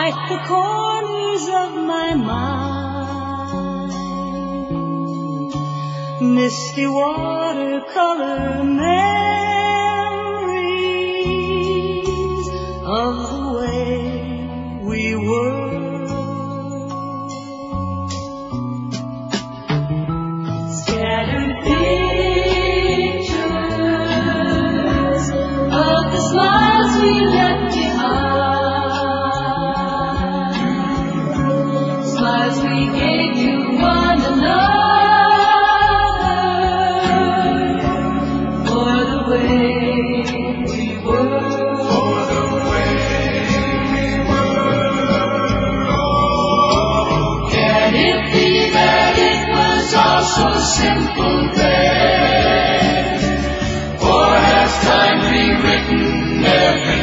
light the corners of my mind. Misty watercolor memories of the way we were. Scattered pictures of the smiles we left behind, smiles we gave to one another for the way we were. For the way we were. Oh, can it be that it was all so simple then? Or has time rewritten every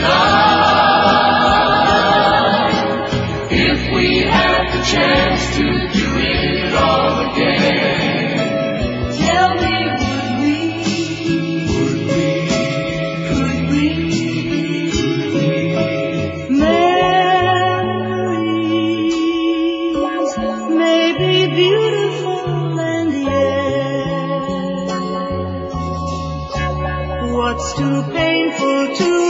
line? If we had the chance to do it all again, Tell me, could we? memories may be beautiful and yet what's too painful to